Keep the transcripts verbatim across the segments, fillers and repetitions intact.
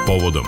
povodom.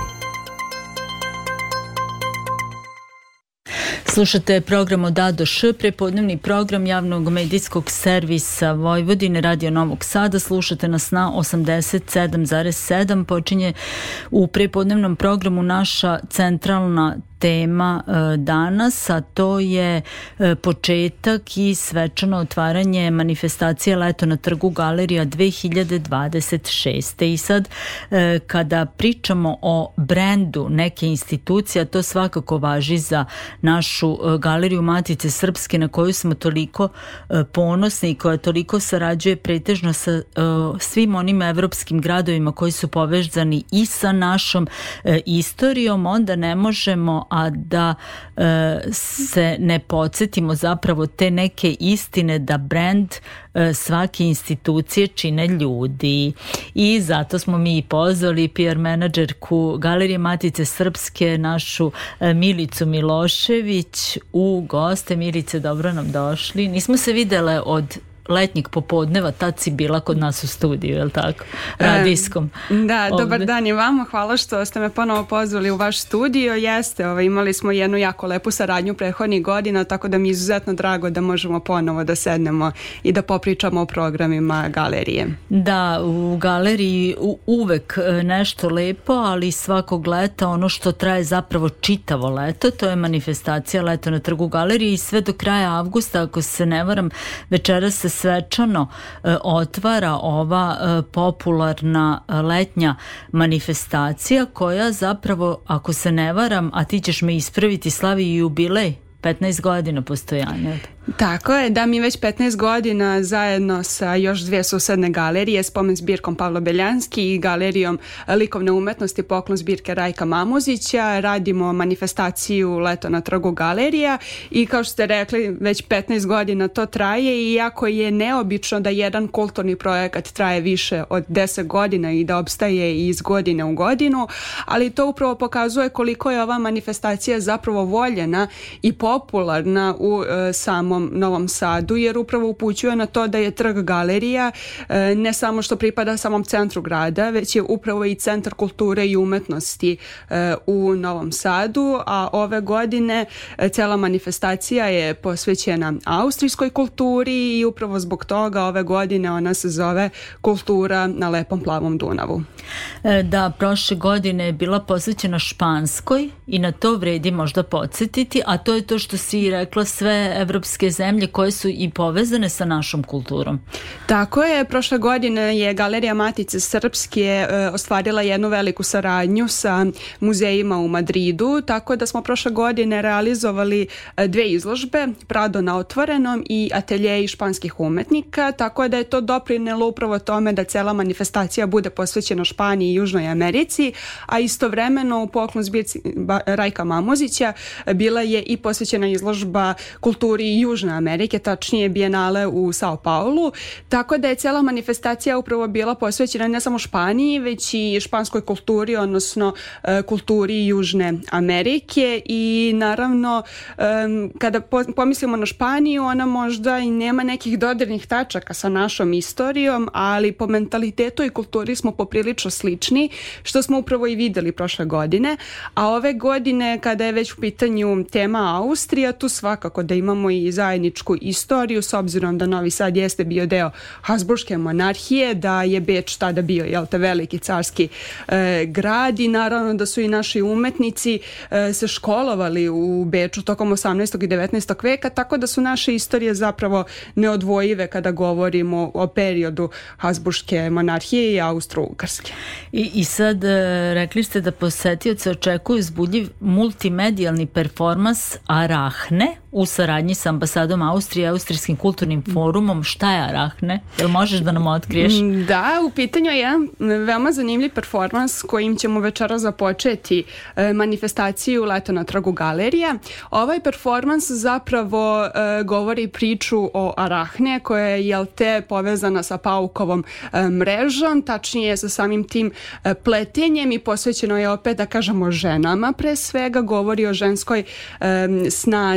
Slušate program od A do Š, prepodnevni program javnog medijskog servisa Vojvodine, Radio Novog Sada. Slušate nas na osamdeset sedam zarez sedam. Počinje u prepodnevnom programu naša centralna tema e, danas, a to je e, početak i svečano otvaranje manifestacije Leto na trgu Galerija dve hiljade dvadeset šeste. I sad e, kada pričamo o brendu neke institucije, a to svakako važi za našu e, Galeriju Matice Srpske, na koju smo toliko e, ponosni i koja toliko sarađuje pretežno sa e, svim onim evropskim gradovima koji su povezani i sa našom e, istorijom, onda ne možemo a da e, se ne podsjetimo zapravo te neke istine da brand e, svake institucije čine ljudi. I zato smo mi i pozvali P R menadžerku Galerije Matice Srpske, našu e, Milicu Milošević, u goste. Milice, dobro nam došli. Nismo se videle od letnjeg popodneva, tad si bila kod nas u studiju, je li tako? Radijskom. E, da, ovde. Dobar dan i vama, hvala što ste me ponovo pozvali u vaš studio. Jeste, ovaj, imali smo jednu jako lepu saradnju prethodnih godina, tako da mi je izuzetno drago da možemo ponovo da sednemo i da popričamo o programima galerije. Da, u galeriji u, uvek nešto lepo, ali svakog leta ono što traje zapravo čitavo leto, to je manifestacija Leto na trgu Galerije i sve do kraja avgusta, ako se ne varam, večeras se svečano e, otvara ova e, popularna e, letnja manifestacija koja zapravo, ako se ne varam, a ti ćeš me ispraviti, slavi i jubilej petnaest godina postojanja. Tako je, da mi već petnaest godina zajedno sa još dvije susedne galerije, spomen zbirkom Pavlo Beljanski i galerijom likovne umetnosti Poklon zbirke Rajka Mamuzića, radimo manifestaciju Leto na trgu Galerija i kao što ste rekli, već petnaest godina to traje i iako je neobično da jedan kulturni projekat traje više od deset godina i da opstaje iz godine u godinu, ali to upravo pokazuje koliko je ova manifestacija zapravo voljena i popularna u e, samom Novom Sadu, jer upravo upućuje na to da je trg Galerija e, ne samo što pripada samom centru grada, već je upravo i centar kulture i umetnosti e, u Novom Sadu, a ove godine e, cela manifestacija je posvećena austrijskoj kulturi i upravo zbog toga ove godine ona se zove Kultura na lepom plavom Dunavu. E, da, prošle godine je bila posvećena španskoj i na to vredi možda podsjetiti, a to je to što si rekla, sve evropske zemlje koje su i povezane sa našom kulturom. Tako je, prošle godine je Galerija Matice Srpske e, ostvarila jednu veliku saradnju sa muzejima u Madridu, tako da smo prošle godine realizovali e, dve izložbe, Prado na otvorenom i Ateljeji španskih umetnika, tako da je to doprinelo upravo tome da cela manifestacija bude posvećena Španiji i Južnoj Americi, a istovremeno u Poklon zbirci Rajka Mamuzića bila je i posvećena izložba kulturi Južne Amerike, tačnije Bijenale u Sao Paulu, tako da je cela manifestacija upravo bila posvećena ne samo Španiji, već i španskoj kulturi, odnosno e, kulturi Južne Amerike i naravno e, kada po, pomislimo na Španiju, ona možda i nema nekih dodirnih tačaka sa našom istorijom, ali po mentalitetu i kulturi smo poprilično slični, što smo upravo i videli prošle godine, a ove godine kada je već u pitanju tema Austrija, tu svakako da imamo i zajedničku istoriju, s obzirom da Novi Sad jeste bio deo Habsburške monarhije, da je Beč tada bio, jel te, veliki carski e, grad i naravno da su i naši umetnici e, se školovali u Beču tokom osamnaestog i devetnaestog veka, tako da su naše istorije zapravo neodvojive kada govorimo o periodu Habsburške monarhije i Austro-Ugarske. I, i sad e, rekli ste da posetioce očekuju uzbudljiv multimedijalni performans Arahne u saradnji sa ambasadom Austrije i Austrijskim kulturnim forumom. Šta je Arahne? Jel možeš da nam otkriješ? Da, u pitanju je veoma zanimljiv performans kojim ćemo večera započeti e, manifestaciju Leto na trgu Galerija. Ovaj performans zapravo e, govori priču o Arahne koja je, jel te, povezana sa paukovom e, mrežom, tačnije sa samim tim e, pletenjem i posvećeno je opet, da kažemo, ženama pre svega, govori o ženskoj e, snazi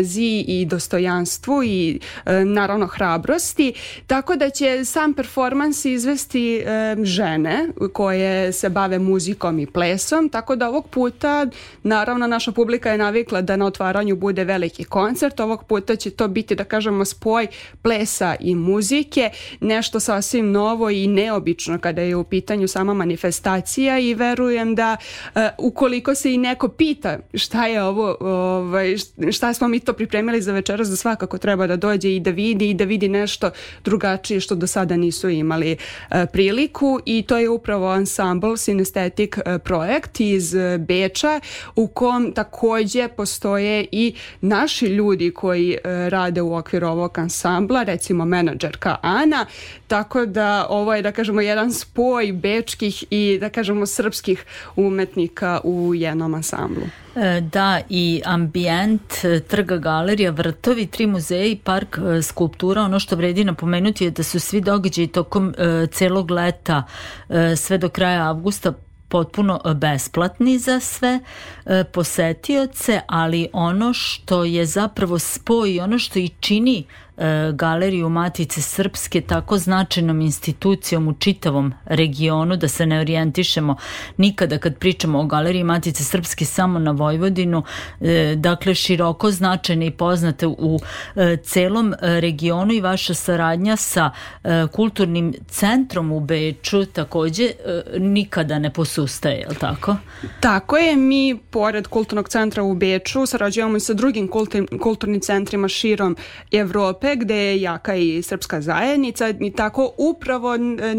i dostojanstvu i e, naravno hrabrosti, tako da će sam performans izvesti e, žene koje se bave muzikom i plesom, tako da ovog puta naravno naša publika je navikla da na otvaranju bude veliki koncert, ovog puta će to biti, da kažemo, spoj plesa i muzike, nešto sasvim novo i neobično kada je u pitanju sama manifestacija i verujem da uh, ukoliko se i neko pita šta je ovo, ovaj, šta smo mi to pripremili za večeras, da svakako treba da dođe i da vidi i da vidi nešto drugačije što do sada nisu imali uh, priliku i to je upravo ansambl Synesthetic uh, projekt iz uh, Beča u kom takođe postoje i naši ljudi koji uh, rade u okviru ovog ansambla, recimo menadžerka Ana, tako da ovo je, da kažemo, jedan spoj bečkih i, da kažemo, srpskih umetnika u jednom ansamblu. Da, i ambijent, trga, galerija, vrtovi, tri muzeja i park skulptura. Ono što vredi napomenuti je da su svi događaji tokom uh, celog leta uh, sve do kraja avgusta potpuno besplatni za sve e, posetioce, ali ono što je zapravo spoj, ono što i čini e, Galeriju Matice Srpske tako značajnom institucijom u čitavom regionu, da se ne orijentišemo nikada kad pričamo o Galeriji Matice Srpske samo na Vojvodinu, e, dakle široko značajne i poznate u e, celom regionu i vaša saradnja sa e, kulturnim centrom u Beču takođe e, nikada ne posustaje. Ustaje, je li tako? Tako je, mi pored kulturnog centra u Beču sarađujemo i sa drugim kultur, kulturnim centrima širom Evrope gde je jaka i srpska zajednica i tako upravo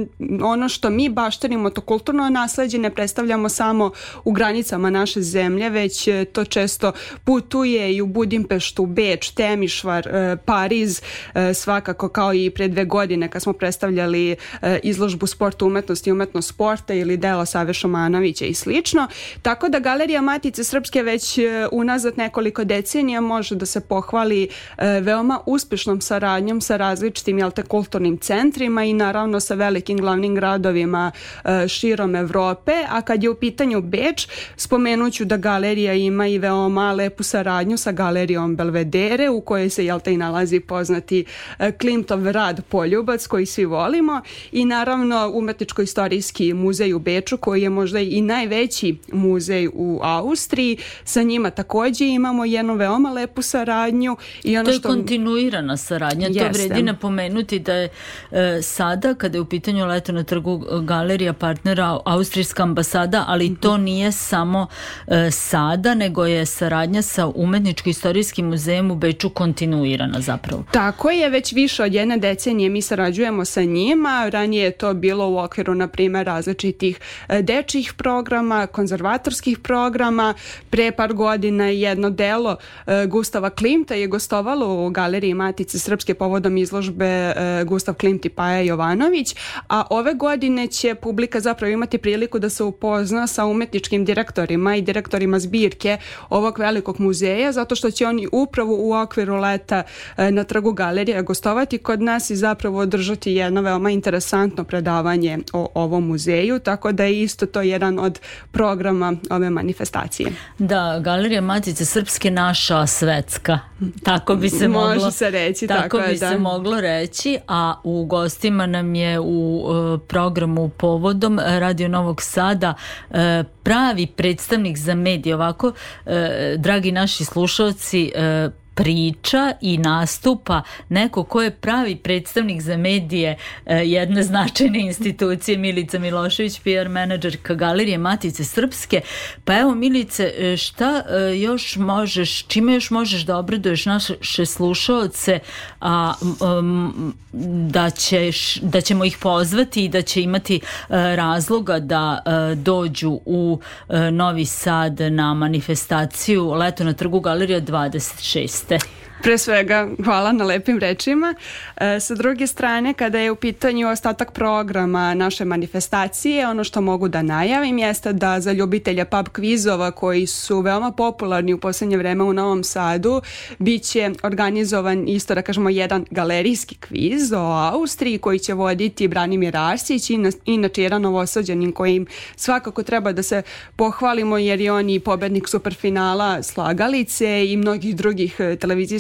ono što mi baštenimo, to kulturno nasleđe, ne predstavljamo samo u granicama naše zemlje, već to često putuje i u Budimpeštu, Beč, Temišvar, Pariz, svakako kao i pre dve godine kad smo predstavljali izložbu Sport, umetnost i umetnost sporta ili dela Save Šumanovića i slično. Tako da Galerija Matice Srpske već unazad nekoliko decenija može da se pohvali veoma uspešnom saradnjom sa različitim, jel te, kulturnim centrima i naravno sa velikim glavnim gradovima širom Evrope, a kad je u pitanju Beč, spomenuću da galerija ima i veoma lepu saradnju sa galerijom Belvedere u kojoj se, jel te, i nalazi poznati Klimtov rad Poljubac koji svi volimo i naravno umetničko-istorijski muzej u Beču koji je možda i najveći muzej u Austriji. Sa njima takođe imamo jednu veoma lepu saradnju. I ono to je što... kontinuirana saradnja. Jeste. To vredi napomenuti da je e, sada, kada je u pitanju Leto na trgu galerija partnera austrijska ambasada, ali mm-hmm. to nije samo e, sada, nego je saradnja sa umetničko-istorijskim muzejem u Beču kontinuirana zapravo. Tako je, već više od jedne decenije mi sarađujemo sa njima. Ranije je to bilo u okviru, na primjer, različitih dečjih programa, konzervatorskih programa. Pre par godina jedno delo e, Gustava Klimta je gostovalo u Galeriji Matice Srpske povodom izložbe e, Gustav Klimt i Paja Jovanović, a ove godine će publika zapravo imati priliku da se upozna sa umetničkim direktorima i direktorima zbirke ovog velikog muzeja, zato što će oni upravo u okviru leta e, na trgu galerija gostovati kod nas i zapravo održati jedno veoma interesantno predavanje o ovom muzeju, tako da je isto to jedan od programa ove manifestacije. Da, Galerija Matice Srpske naša svetska. Tako bi se moglo, Može se reći. Tako, tako bi je, da. se moglo reći, a u gostima nam je u uh, programu povodom Radio Novog Sada uh, pravi predstavnik za medije. Ovako, uh, dragi naši slušalci, uh, priča i nastupa neko ko je pravi predstavnik za medije jedne značajne institucije, Milica Milošević, P R menadžerka Galerije Matice Srpske. Pa evo, Milice, šta još možeš, čime još možeš da obraduješ naše slušaoce, a um, da, ćeš, da ćemo ih pozvati i da će imati uh, razloga da uh, dođu u uh, Novi Sad na manifestaciju Leto na trgu galerija dvadeset šeste. Pre svega, hvala na lepim rečima. E, sa druge strane, kada je u pitanju ostatak programa naše manifestacije, ono što mogu da najavim jeste da za ljubitelja pub kvizova koji su veoma popularni u posljednje vreme u Novom Sadu, bit će organizovan isto, da kažemo, jedan galerijski kviz o Austriji koji će voditi Branimir Arsić, inače jedan Novosađanin kojim svakako treba da se pohvalimo jer je on i pobednik superfinala Slagalice i mnogih drugih televizijskih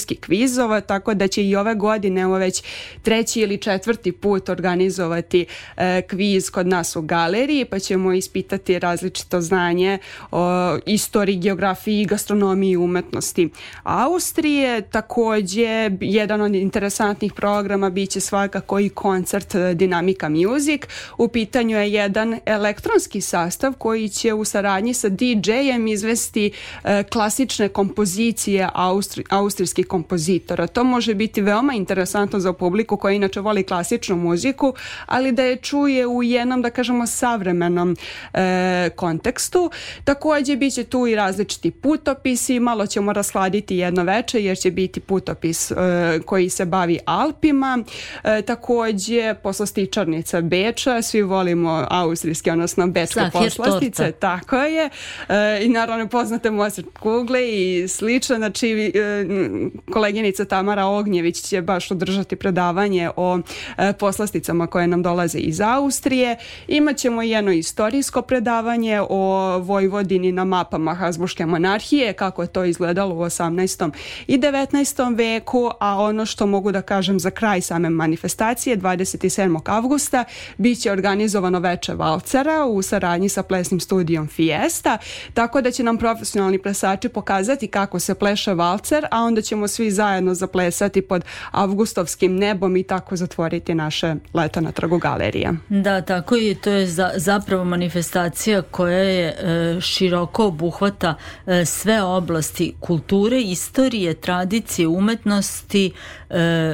serijski kvizova, tako da će i ove godine, ovo već treći ili četvrti put organizovati e, kviz kod nas u galeriji, pa ćemo ispitati različito znanje o istoriji, geografiji, gastronomiji i umetnosti Austrije. Takođe, jedan od interesantnih programa biće svakako i koncert Dinamika Music. U pitanju je jedan elektronski sastav koji će u saradnji sa D J-em izvesti e, klasične kompozicije austri, austrijskih kompozitora. To može biti veoma interesantno za publiku koja inače voli klasičnu muziku, ali da je čuje u jednom, da kažemo, savremenom e, kontekstu. Takođe, bit će tu i različiti putopisi, malo ćemo rasladiti jedno veče jer će biti putopis e, koji se bavi Alpima. E, takođe, poslastičarnica Beča, svi volimo austrijske, odnosno bečke poslastice, tako je. E, I naravno poznate Mozart kugle i slično, znači e, koleginica Tamara Ognjević će baš održati predavanje o e, poslasticama koje nam dolaze iz Austrije. Imaćemo i jedno istorijsko predavanje o Vojvodini na mapama Habsburške monarhije, kako je to izgledalo u osamnaestom i devetnaestom veku, a ono što mogu da kažem za kraj same manifestacije, dvadeset sedmog avgusta bit će organizovano veče valcera u saradnji sa plesnim studijom Fiesta, tako da će nam profesionalni plesači pokazati kako se pleše valcer, a onda ćemo svi zajedno zaplesati pod avgustovskim nebom i tako zatvoriti naše leto na Trgu galerije. Da, tako i to je za, zapravo manifestacija koja je e, široko obuhvata e, sve oblasti kulture, istorije, tradicije, umetnosti, e,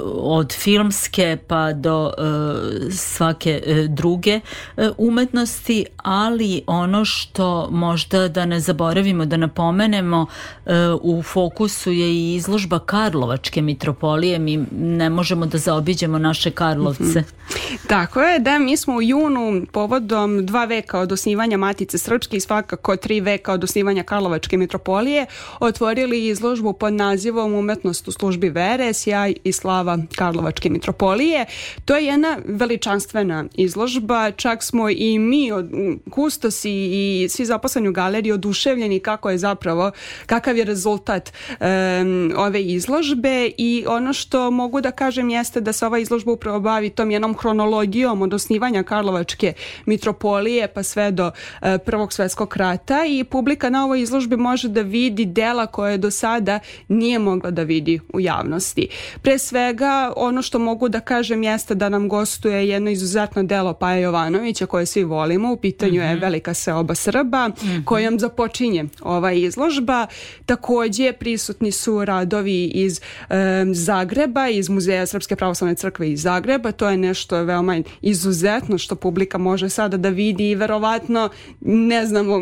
od filmske pa do e, svake e, druge e, umetnosti, ali ono što možda da ne zaboravimo da napomenemo, e, u fokusu je i izložba Karlovačke mitropolije. Mi ne možemo da zaobiđemo naše Karlovce. Mm-hmm. Tako je, da, mi smo u junu povodom dva veka od osnivanja Matice Srpske i svakako tri veka od osnivanja Karlovačke mitropolije otvorili izložbu pod nazivom Umetnost u službi vere, sjaj i slava Karlovačke mitropolije. To je jedna veličanstvena izložba, čak smo i mi, od, kustosi i svi zaposleni u galeriji oduševljeni kako je zapravo, kakav je rezultat um, ove izložbe, i ono što mogu da kažem jeste da se ova izložba upravo bavi tom jednom hronologijom od osnivanja Karlovačke mitropolije pa sve do uh, Prvog svjetskog rata, i publika na ovoj izložbi može da vidi dela koje do sada nije mogla da vidi u javnosti. Pre svega, ono što mogu da kažem jeste da nam gostuje jedno izuzetno delo Paje Jovanovića koje svi volimo. U pitanju mm-hmm. je Velika seoba Srba, mm-hmm. kojom započinje ova izložba. Takođe prisutni su radovi iz e, Zagreba, iz Muzeja Srpske pravoslavne crkve iz Zagreba. To je nešto veoma izuzetno što publika može sada da vidi i verovatno ne znamo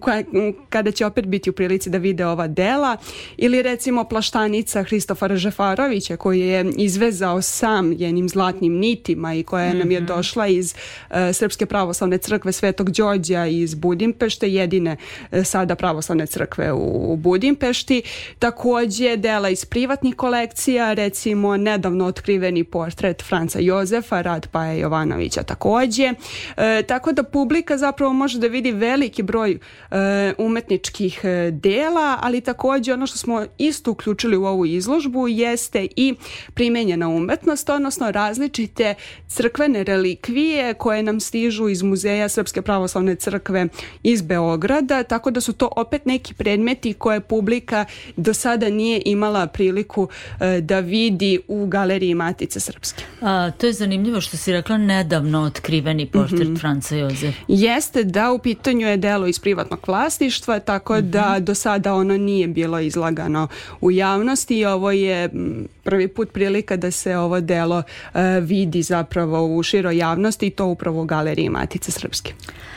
kada će opet biti u prilici da vide ova dela. Ili recimo plaštanica Hristofara Žefarovića koji je izvezao sam jednim zlatnim nitima i koja mm-hmm. nam je došla iz uh, Srpske pravoslavne crkve Svetog Đorđa iz Budimpešte, jedine uh, sada pravoslavne crkve u, u Budimpešti. Takođe dela iz privatnih kolekcija, recimo nedavno otkriveni portret Franca Jozefa, rad Paje Jovanovića takođe. Uh, tako da publika zapravo može da vidi veliki broj uh, umetničkih uh, dela, ali takođe ono što smo isto uključili u ovu izložbu jeste i primenjena umetnost, odnosno različite crkvene relikvije koje nam stižu iz Muzeja Srpske pravoslavne crkve iz Beograda, tako da su to opet neki predmeti koje publika do sada nije imala priliku e, da vidi u galeriji Matice Srpske. A, to je zanimljivo što si rekla nedavno otkriveni portret mm-hmm. Franca Jozefa. Jeste, da, u pitanju je delo iz privatnog vlasništva, tako mm-hmm. da do sada ono nije bilo izlagano u javnosti i ovo je prvi put prilika da se ovo delo uh, vidi zapravo u široj javnosti i to upravo u galeriji Matice Srpske.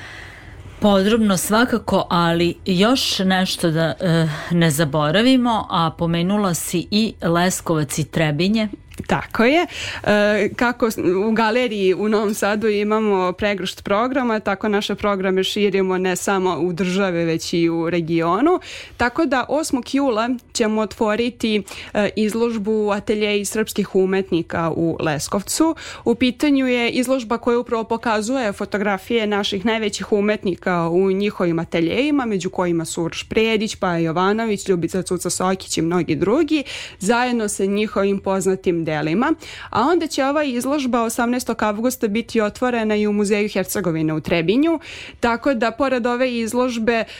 Podrobno svakako, ali još nešto da uh, ne zaboravimo, a pomenula si i Leskovac i Trebinje. Tako je. E, kako u galeriji u Novom Sadu imamo pregršt programa, tako naše programe širimo ne samo u države, već i u regionu. Tako da osmog jula ćemo otvoriti e, izložbu Ateljeji srpskih umetnika u Leskovcu. U pitanju je izložba koja upravo pokazuje fotografije naših najvećih umetnika u njihovim ateljejima, među kojima su Uroš Predić, Paja Jovanović, Ljubica Cuca Sokić i mnogi drugi, zajedno sa njihovim poznatim delima. A onda će ova izložba osamnaestog avgusta biti otvorena i u Muzeju Hercegovine u Trebinju, tako da pored ove izložbe e,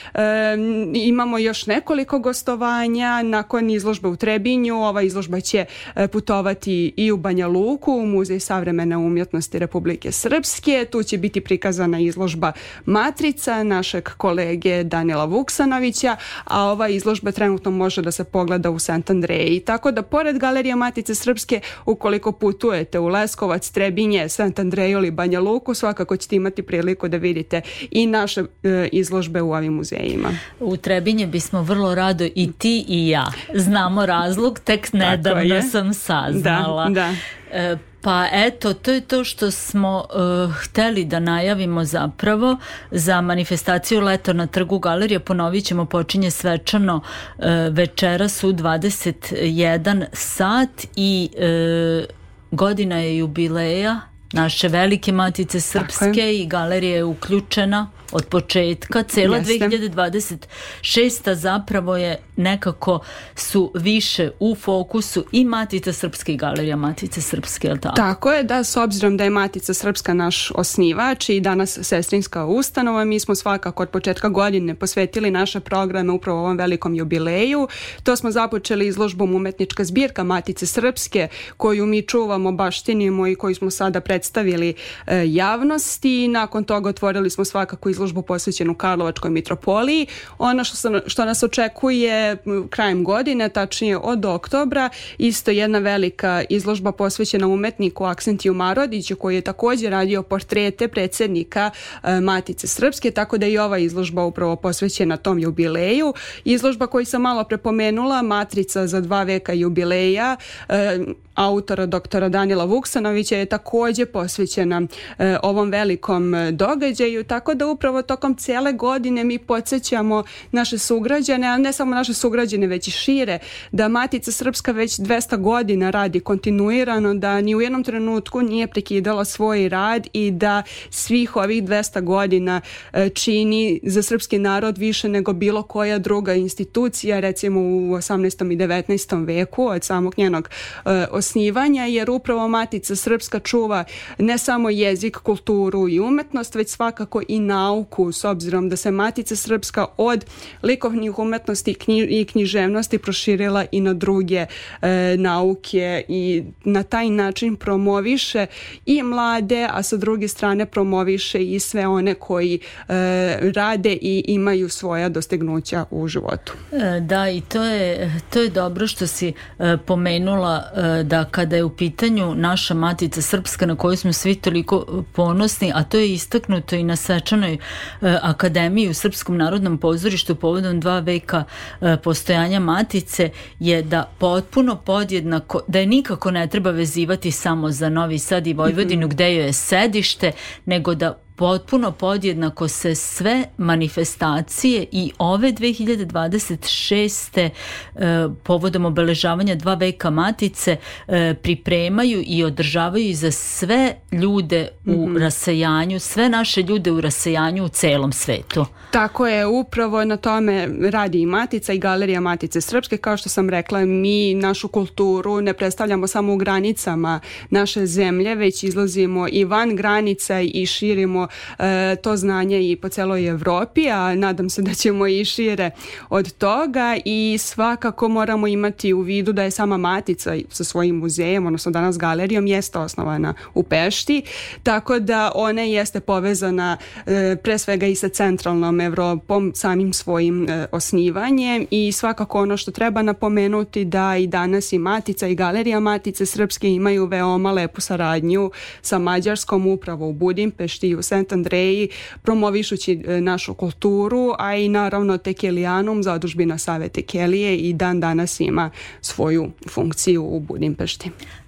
imamo još nekoliko gostovanja. Nakon izložbe u Trebinju ova izložba će e, putovati i u Banja Luku, u Muzej savremene umjetnosti Republike Srpske. Tu će biti prikazana izložba Matrica našeg kolege Danila Vuksanovića, a ova izložba trenutno može da se pogleda u Sant Andreji. Tako da pored Galerije Matice Srpske, ukoliko putujete u Leskovac, Trebinje, Sant Andreju ili Banja Luku, svakako ćete imati priliku da vidite i naše e, izložbe u ovim muzejima. U Trebinje bismo vrlo rado i ti i ja. Znamo razlog, tek nedavno sam saznala. Da, da. E, Pa eto, to je to što smo uh, hteli da najavimo zapravo za manifestaciju Leto na trgu Galerije. Ponovit ćemo, počinje svečano uh, večeras u dvadeset jedan sat i uh, godina je jubileja naše velike Matice Srpske i galerija je uključena od početka. Cela Jeste. dve hiljade dvadeset šesta zapravo je nekako su više u fokusu i Matica Srpske i Galerija Matice Srpske, je li tako? Tako je, da, s obzirom da je Matica Srpska naš osnivač i danas sestrinska ustanova, mi smo svakako od početka godine posvetili naše programe upravo ovom velikom jubileju. To smo započeli izložbom Umetnička zbirka Matice Srpske, koju mi čuvamo, baštinimo i koju smo sada predstavili e, javnosti. Nakon toga otvorili smo svakako izložbu posvećenu Karlovačkoj mitropoliji. Ono što, sam, što nas očekuje krajem godine, tačnije od oktobra, isto jedna velika izložba posvećena umetniku Aksentiju Marodiću, koji je također radio portrete predsjednika e, Matice Srpske, tako da i ova izložba upravo posvećena tom jubileju. Izložba koju sam malo prepomenula, Matrica za dva veka jubileja, e, autora doktora Danila Vuksanovića, je također posvećena e, ovom velikom događaju, tako da upravo tokom cijele godine mi podsjećamo naše sugrađane, a ne samo naše sugrađane, već i šire, da Matica Srpska već dvesta godina radi kontinuirano, da ni u jednom trenutku nije prekidala svoj rad i da svih ovih dvesta godina e, čini za srpski narod više nego bilo koja druga institucija, recimo u osamnaestom i devetnaestom veku od samog njenog e, osnivanja, jer upravo Matica Srpska čuva ne samo jezik, kulturu i umetnost, već svakako i nauku, s obzirom da se Matica Srpska od likovnih umetnosti i književnosti proširila i na druge e, nauke i na taj način promoviše i mlade, a sa druge strane promoviše i sve one koji e, rade i imaju svoja dostignuća u životu. E, da, i to je, to je dobro što si e, pomenula e, da kada je u pitanju naša Matica Srpska, na koju smo svi toliko ponosni, a to je istaknuto i na svečanoj e, akademiji u Srpskom narodnom pozorištu povodom dva veka e, postojanja Matice, je da potpuno podjednako, da je nikako ne treba vezivati samo za Novi Sad i Vojvodinu, mm-hmm. gde joj je sedište, nego da potpuno podjednako se sve manifestacije i ove dve hiljade dvadeset šeste e, povodom obeležavanja dva veka Matice e, pripremaju i održavaju i za sve ljude u mm-hmm. rasejanju, sve naše ljude u rasejanju u celom svetu. Tako je, upravo na tome radi i Matica i Galerija Matice Srpske. Kao što sam rekla, mi našu kulturu ne predstavljamo samo u granicama naše zemlje, već izlazimo i van granica i širimo e, to znanje i po celoj Evropi, a nadam se da ćemo i šire od toga, i svakako moramo imati u vidu da je sama Matica sa svojim muzejem, odnosno danas galerijom, jeste osnovana u Pešti, tako da ona jeste povezana e, pre svega i sa centralnom Evropom samim svojim e, osnivanjem, i svakako ono što treba napomenuti da i danas i Matica i Galerija Matice Srpske imaju veoma lepu saradnju sa Mađarskom, upravo u Budimpešti i u Sant Andreji, promovišući e, našu kulturu, a i naravno Tekelijanum, zadužbina Savete Kelije, i dan danas ima svoju funkciju u Budimpešti.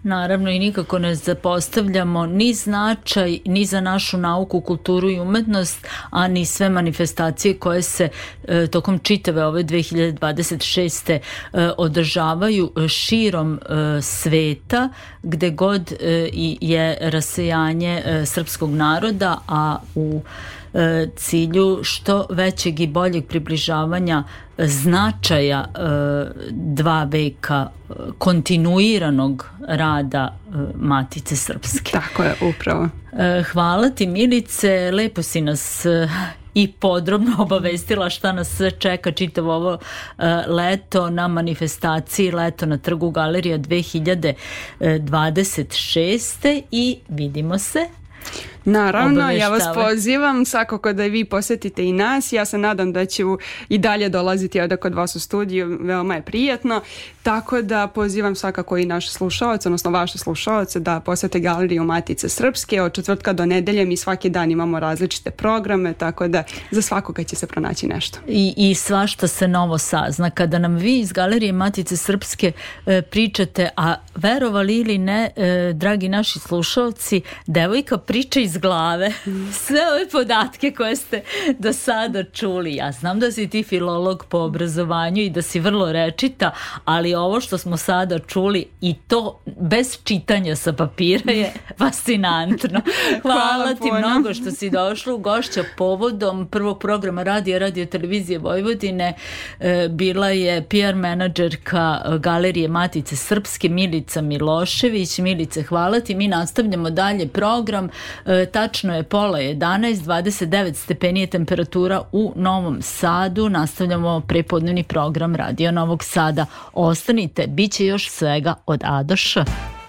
Naravno i nikako ne zapostavljamo ni značaj ni za našu nauku, kulturu i umetnost, a ni sve manifestacije koje se e, tokom čitave ove dve hiljade dvadeset šeste. E, održavaju širom e, sveta, gde god e, je rasejanje e, srpskog naroda, a u e, cilju što većeg i boljeg približavanja značaja e, dva veka kontinuiranog rada e, Matice Srpske. Tako je, upravo. E, hvala ti, Milice, lepo si nas e, i podrobno obavestila šta nas sve čeka čitavo ovo e, leto na manifestaciji Leto na trgu Galerija dve hiljade dvadeset šeste. i vidimo se. Naravno, ja vas pozivam svakako da vi posjetite i nas. Ja se nadam da ću i dalje dolaziti ovdje kod vas u studiju, veoma je prijetno, tako da pozivam svakako i naše slušaoce, odnosno vaše slušaoce da posjete Galeriju Matice Srpske. Od četvrtka do nedelje mi svaki dan imamo različite programe, tako da za svakoga će se pronaći nešto. I, i svašta se novo sazna. Kada nam vi iz Galerije Matice Srpske e, pričate, a verovali ili ne, e, dragi naši slušaoci, devojka priča iz glave sve ove podatke koje ste do sada čuli. Ja znam da si ti filolog po obrazovanju i da si vrlo rečita, ali ovo što smo sada čuli i to bez čitanja sa papira je fascinantno. Hvala, Hvala ti puno. Mnogo što si došla u gošća povodom prvog programa radija Radio Televizije Vojvodine. E, bila je P R menadžerka Galerije Matice Srpske Milica Milošević. Milice, hvala ti. Mi nastavljamo dalje program. E, tačno je pola jedanaest, dvadeset devet stepeni je temperatura u Novom Sadu. Nastavljamo prepodnevni program Radio Novog Sada. Ostanite, bit će još svega od A do Š.